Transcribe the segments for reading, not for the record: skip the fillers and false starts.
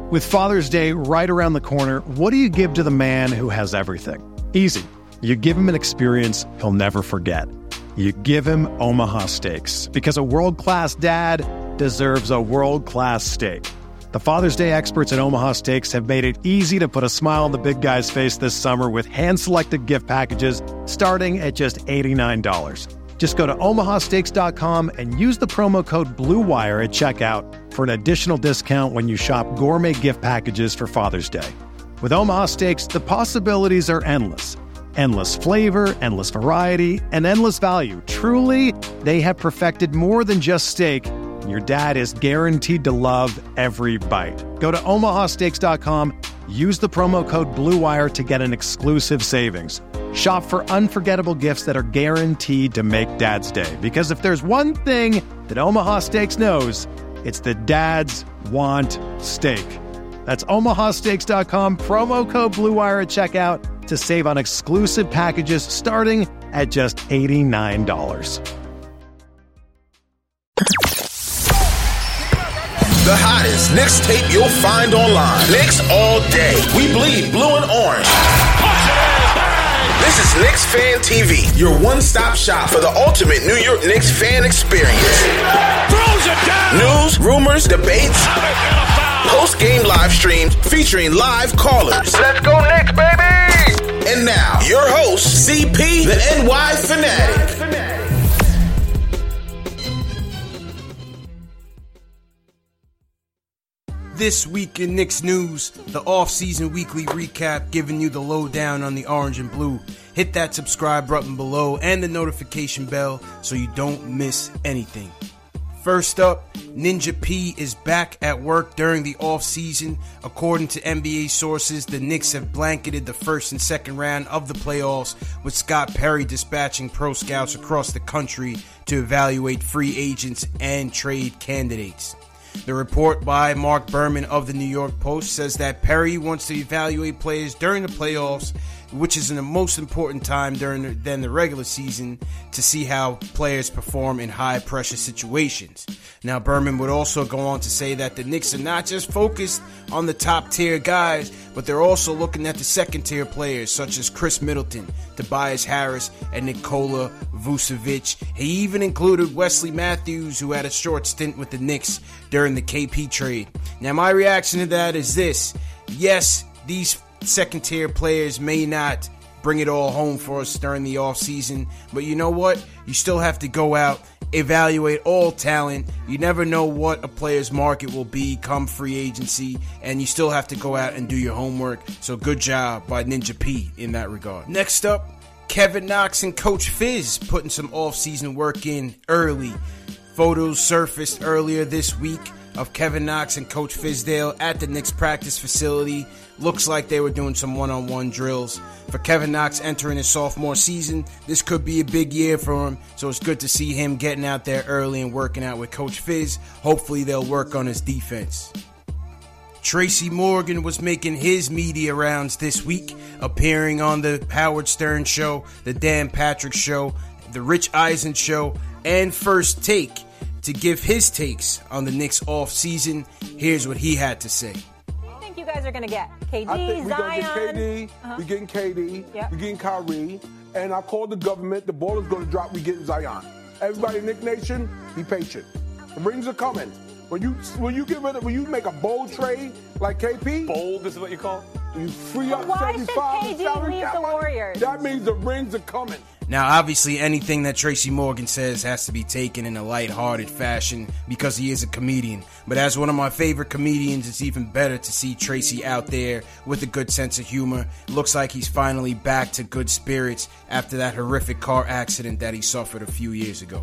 With Father's Day right around the corner, what do you give to the man who has everything? Easy. You give him an experience he'll never forget. You give him Omaha Steaks, because a world-class dad deserves a world-class steak. The Father's Day experts at Omaha Steaks have made it easy to put a smile on the big guy's face this summer with hand-selected gift packages starting at just $89. Just go to omahasteaks.com and use the promo code BLUEWIRE at checkout for an additional discount when you shop gourmet gift packages for Father's Day. With Omaha Steaks, the possibilities are endless. Endless flavor, endless variety, and endless value. Truly, they have perfected more than just steak. Your dad is guaranteed to love every bite. Go to omahasteaks.com, use the promo code BLUEWIRE to get an exclusive savings. Shop for unforgettable gifts that are guaranteed to make Dad's Day. Because if there's one thing that Omaha Steaks knows, it's that dads want steak. That's omahasteaks.com, promo code BLUEWIRE at checkout to save on exclusive packages starting at just $89. The hottest Knicks tape you'll find online. Knicks all day. We bleed blue and orange. This is Knicks Fan TV, your one-stop shop for the ultimate New York Knicks fan experience. Throws it down. News, rumors, debates, post-game live streams featuring live callers. Let's go Knicks, baby! And now, your host, CP, the NY Fanatic. This week in Knicks news, the off-season weekly recap giving you the lowdown on the orange and blue. Hit that subscribe button below and the notification bell so you don't miss anything. First up, Ninja P is back at work during the off-season. According to NBA sources, the Knicks have blanketed the first and second round of the playoffs, with Scott Perry dispatching pro scouts across the country to evaluate free agents and trade candidates. The report by Mark Berman of the New York Post says that Perry wants to evaluate players during the playoffs, which is in the most important time than the regular season, to see how players perform in high-pressure situations. Now, Berman would also go on to say that the Knicks are not just focused on the top-tier guys, but they're also looking at the second-tier players, such as Chris Middleton, Tobias Harris, and Nikola Vucevic. He even included Wesley Matthews, who had a short stint with the Knicks during the KP trade. Now, my reaction to that is this. Yes, these second-tier players may not bring it all home for us during the offseason, but you know what? You still have to go out, evaluate all talent. You never know what a player's market will be come free agency, and you still have to go out and do your homework. So good job by Ninja P in that regard. Next up, Kevin Knox and Coach Fizz putting some off-season work in early. Photos surfaced earlier this week of Kevin Knox and Coach Fizdale at the Knicks practice facility. Looks like they were doing some one-on-one drills. For Kevin Knox entering his sophomore season, this could be a big year for him, so it's good to see him getting out there early and working out with Coach Fizz. Hopefully they'll work on his defense. Tracy Morgan was making his media rounds this week, appearing on the Howard Stern Show, the Dan Patrick Show, the Rich Eisen Show, and First Take to give his takes on the Knicks off-season. Here's what he had to say. You guys are going to get KD, I think we're Zion. going to get KD, we're getting KD, Yep. we're getting Kyrie, and I called the government, the ball is going to drop, we're getting Zion. Everybody in Knick Nation, be patient. The rings are coming. When you make a bold trade like KP, bold is what you call it? You free up Why should 75 KD salary leave cap the money, Warriors? that means the rings are coming. Now, obviously, anything that Tracy Morgan says has to be taken in a lighthearted fashion because he is a comedian. But as one of my favorite comedians, it's even better to see Tracy out there with a good sense of humor. Looks like he's finally back to good spirits after that horrific car accident that he suffered a few years ago.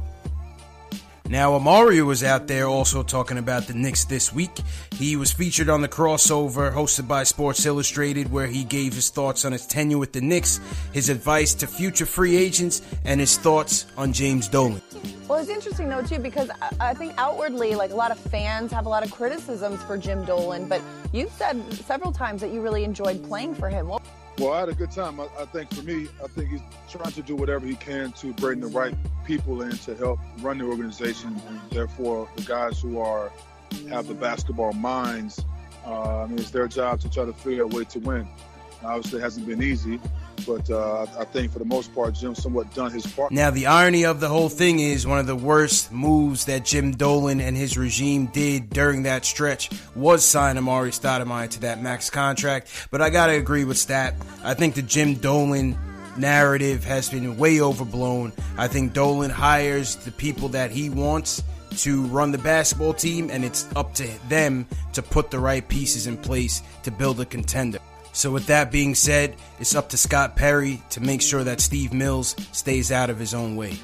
Now, Amari was out there also talking about the Knicks this week. He was featured on the crossover hosted by Sports Illustrated, where he gave his thoughts on his tenure with the Knicks, his advice to future free agents, and his thoughts on James Dolan. Well, it's interesting, though, too, because I think outwardly, like, a lot of fans have a lot of criticisms for Jim Dolan, but you've said several times that you really enjoyed playing for him. Well, I had a good time. I think for me, I think he's trying to do whatever he can to bring the right people in to help run the organization, and therefore the guys who have the basketball minds. mean, it's their job to try to figure a way to win. Obviously, it hasn't been easy, but I think for the most part, Jim's somewhat done his part. Now, the irony of the whole thing is one of the worst moves that Jim Dolan and his regime did during that stretch was sign Amar'e Stoudemire to that max contract. But I got to agree with Stat. I think the Jim Dolan narrative has been way overblown. I think Dolan hires the people that he wants to run the basketball team, and it's up to them to put the right pieces in place to build a contender. So with that being said, it's up to Scott Perry to make sure that Steve Mills stays out of his own way.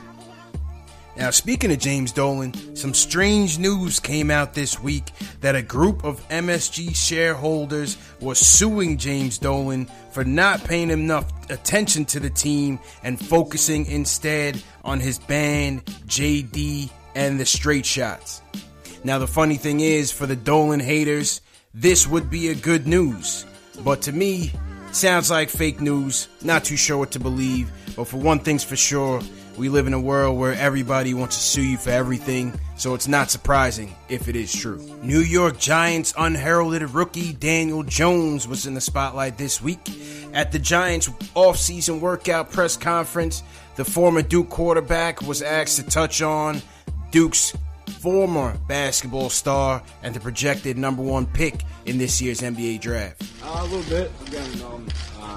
Now, speaking of James Dolan, some strange news came out this week that a group of MSG shareholders was suing James Dolan for not paying enough attention to the team and focusing instead on his band, JD, and the Straight Shots. Now, the funny thing is, for the Dolan haters, this would be a good news. But to me, it sounds like fake news. Not too sure what to believe. But for one thing's for sure, we live in a world where everybody wants to sue you for everything, so it's not surprising if it is true. New York Giants unheralded rookie Daniel Jones was in the spotlight this week. At the Giants' off-season workout press conference, the former Duke quarterback was asked to touch on Duke's former basketball star and the projected number one pick in this year's NBA draft. A little bit. I've gotten to know him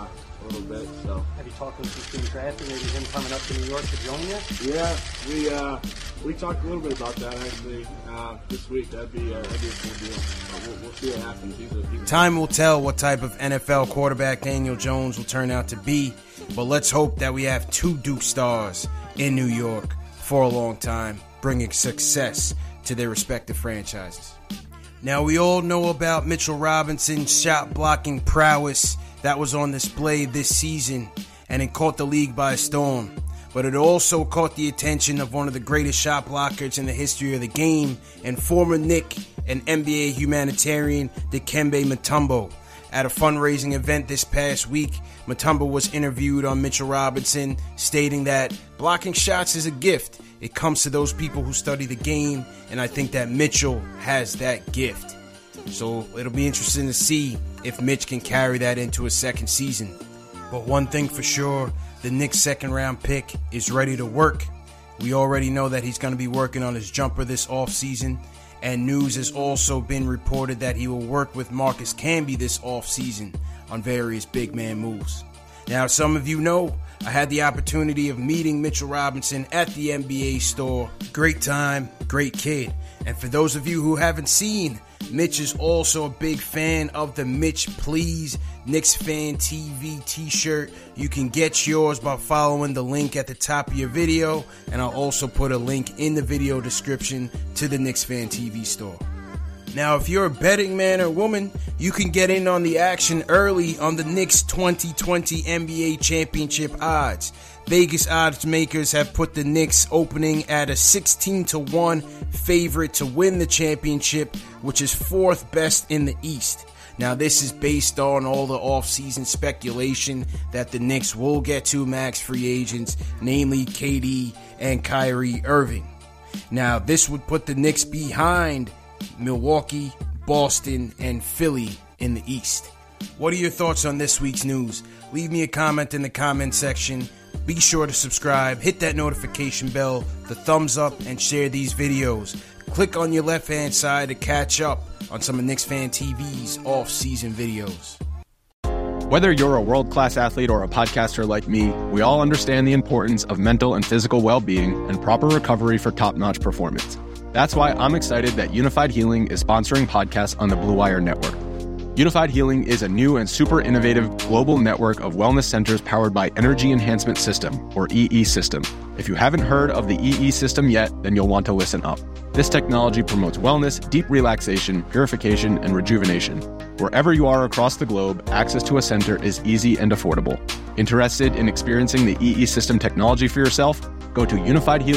a little bit. So, have you talked to him since being drafted? Maybe him coming up to New York to join you? Yeah, we talked a little bit about that actually this week. That'd be a cool deal. But we'll see what happens. Time will tell what type of NFL quarterback Daniel Jones will turn out to be, but let's hope that we have two Duke stars in New York for a long time, bringing success to their respective franchises. Now, we all know about Mitchell Robinson's shot blocking prowess that was on display this season, and it caught the league by storm. But it also caught the attention of one of the greatest shot blockers in the history of the game, and former Knick and NBA humanitarian Dikembe Mutombo. At a fundraising event this past week, Mutombo was interviewed on Mitchell Robinson, stating that blocking shots is a gift. It comes to those people who study the game, and I think that Mitchell has that gift. So it'll be interesting to see if Mitch can carry that into his second season. But one thing for sure, the Knicks' second-round pick is ready to work. We already know that he's going to be working on his jumper this offseason, and news has also been reported that he will work with Marcus Camby this offseason on various big man moves. Now, some of you know, I had the opportunity of meeting Mitchell Robinson at the NBA store. Great time, great kid. And for those of you who haven't seen, Mitch is also a big fan of the Mitch Please Knicks Fan TV t-shirt. You can get yours by following the link at the top of your video, and I'll also put a link in the video description to the Knicks Fan TV store. Now, if you're a betting man or woman, you can get in on the action early on the Knicks 2020 NBA Championship odds. Vegas odds makers have put the Knicks opening at a 16-1 favorite to win the championship, which is fourth best in the East. Now, this is based on all the offseason speculation that the Knicks will get two max free agents, namely KD and Kyrie Irving. Now, this would put the Knicks behind Milwaukee, Boston, and Philly in the East. What are your thoughts on this week's news? Leave me a comment in the comment section. Be sure to subscribe, hit that notification bell, the thumbs up, and share these videos. Click on your left-hand side to catch up on some of Knicks Fan TV's off-season videos. Whether you're a world-class athlete or a podcaster like me, we all understand the importance of mental and physical well-being and proper recovery for top-notch performance. That's why I'm excited that Unified Healing is sponsoring podcasts on the Blue Wire Network. Unified Healing is a new and super innovative global network of wellness centers powered by Energy Enhancement System, or EE System. If you haven't heard of the EE System yet, then you'll want to listen up. This technology promotes wellness, deep relaxation, purification, and rejuvenation. Wherever you are across the globe, access to a center is easy and affordable. Interested in experiencing the EE System technology for yourself? Go to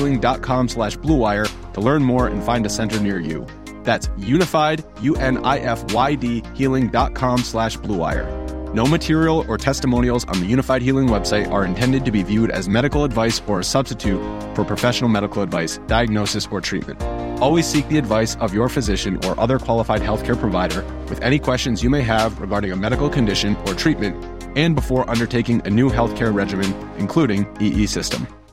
unifiedhealing.com/bluewire to learn more and find a center near you. That's unified, UNIFYD, healing.com/bluewire. No material or testimonials on the Unified Healing website are intended to be viewed as medical advice or a substitute for professional medical advice, diagnosis, or treatment. Always seek the advice of your physician or other qualified healthcare provider with any questions you may have regarding a medical condition or treatment and before undertaking a new healthcare regimen, including EE system.